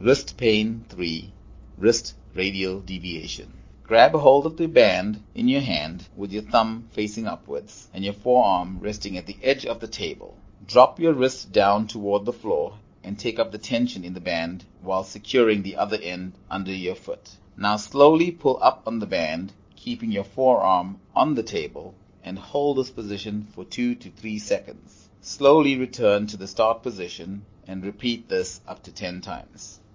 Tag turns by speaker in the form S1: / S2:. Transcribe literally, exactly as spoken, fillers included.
S1: Wrist pain three. Wrist radial deviation. Grab a hold of the band in your hand with your thumb facing upwards and your forearm resting at the edge of the table. Drop your wrist down toward the floor and take up the tension in the band while securing the other end under your foot. Now slowly pull up on the band, keeping your forearm on the table, and hold this position for two to three seconds. Slowly return to the start position and repeat this up to ten times.